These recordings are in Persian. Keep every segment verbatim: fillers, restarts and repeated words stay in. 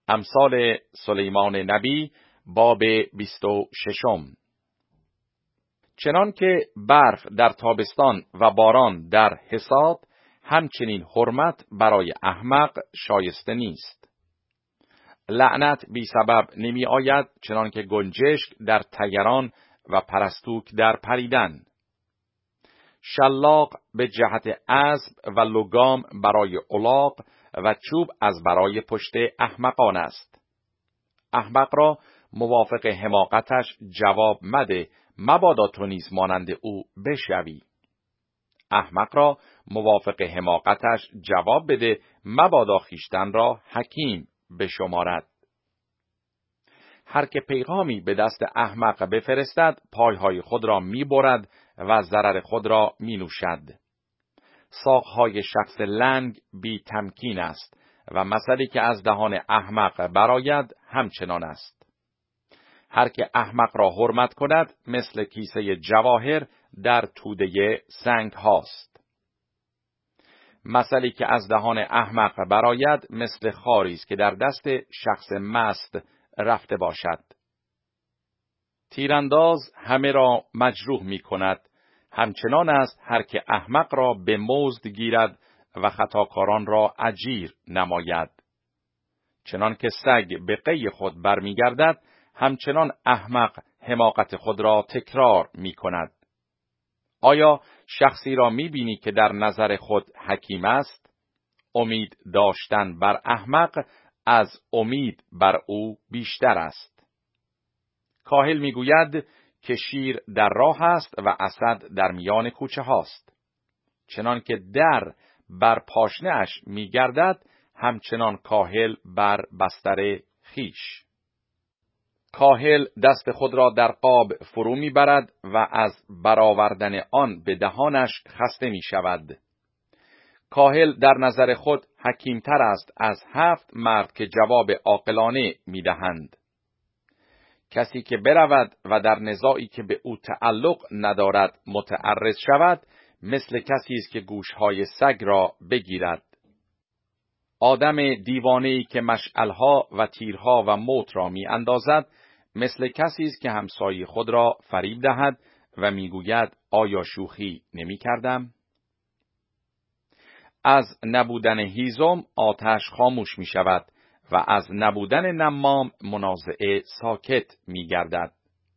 امثال سلیمان نبی باب بیست و ششم. چنان که برف در تابستان و باران در حصاد، همچنین حرمت برای احمق شایسته نیست. لعنت بی سبب نمی آید، چنان که گنجشک در تگران و پرستوک در پریدن. شلاق به جهت اسب و لگام برای الاغ و چوب از برای پشت احمقان است. احمق را موافق حماقتش جواب مده، مبادا تو نیز مانند او بشوی. احمق را موافق حماقتش جواب بده، مبادا خویشتن را حکیم بشمارد. هر که پیغامی به دست احمق بفرستد، پایهای خود را می‌برد و ضرر خود را می‌نوشد. ساقهای شخص لنگ بی تمکین است و مثلی که از دهان احمق براید همچنان است. هر که احمق را حرمت کند، مثل کیسه جواهر در توده سنگ هاست. مثلی که از دهان احمق براید مثل خاری است که در دست شخص مست رفته باشد. تیرانداز همه را مجروح می کند، همچنان است هر که احمق را به مزد گیرد و خطاکاران را اجیر نماید. چنان که سگ به قی خود برمیگردد، همچنان احمق حماقت خود را تکرار می کند. آیا شخصی را می بینی که در نظر خود حکیم است؟ امید داشتن بر احمق از امید بر او بیشتر است. کاهل می گوید که شیر در راه است و اسد در میان کوچه هاست. چنان که در بر پاشنه اش می گردد، همچنان کاهل بر بستر خیش. کاهل دست خود را در قاب فرو می برد و از برآوردن آن به دهانش خسته می شود. کاهل در نظر خود حکیمتر است از هفت مرد که جواب عاقلانه می دهند. کسی که برود و در نزاعی که به او تعلق ندارد متعرض شود، مثل کسی است که گوشهای سگ را بگیرد. آدم دیوانه‌ای که مشعلها و تیرها و موت را می اندازد، مثل کسی است که همسایه خود را فریب دهد و میگوید آیا شوخی نمی کردم؟ از نبودن هیزم آتش خاموش می شود و از نبودن نمام منازعه ساکت می گردد.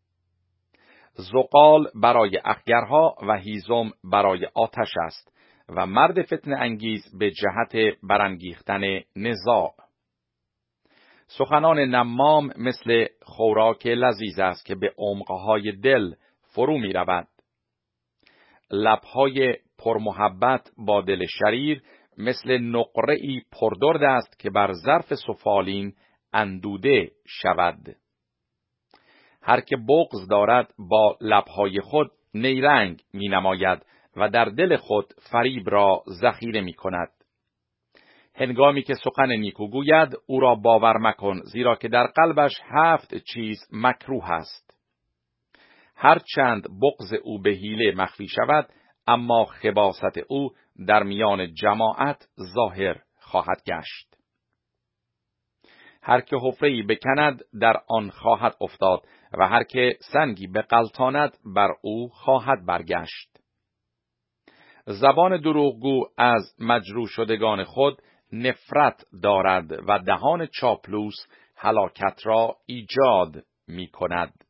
زغال برای اخگرها و هیزم برای آتش است و مرد فتنه انگیز به جهت برانگیختن نزاع. سخنان نمام مثل خوراک لذیذ است که به عمقهای دل فرو می رود. لبهای پرمحبت با دل شریر مثل نقره‌ای پردرد است که بر ظرف سفالین اندوده شود. هر که بغض دارد با لبهای خود نیرنگ می نماید و در دل خود فریب را ذخیره می کند. هنگامی که سخن نیکو گوید او را باور مکن، زیرا که در قلبش هفت چیز مکروه است. هر چند بغض او به حیله مخفی شود، اما خباثت او در میان جماعت ظاهر خواهد گشت. هر که حفره‌ای بکند در آن خواهد افتاد و هر که سنگی بغلطاند بر او خواهد برگشت. زبان دروغگو از مجروح شدگان خود نفرت دارد و دهان چاپلوس هلاکت را ایجاد می کند.